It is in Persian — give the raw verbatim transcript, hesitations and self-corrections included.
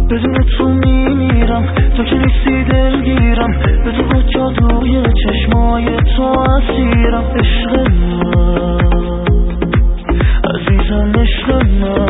بدون تو میمیرم، تو که نیستی دلگیرم، به تو با جادوی چشمای تو اسیرم. عشق من عزیزم، عشق من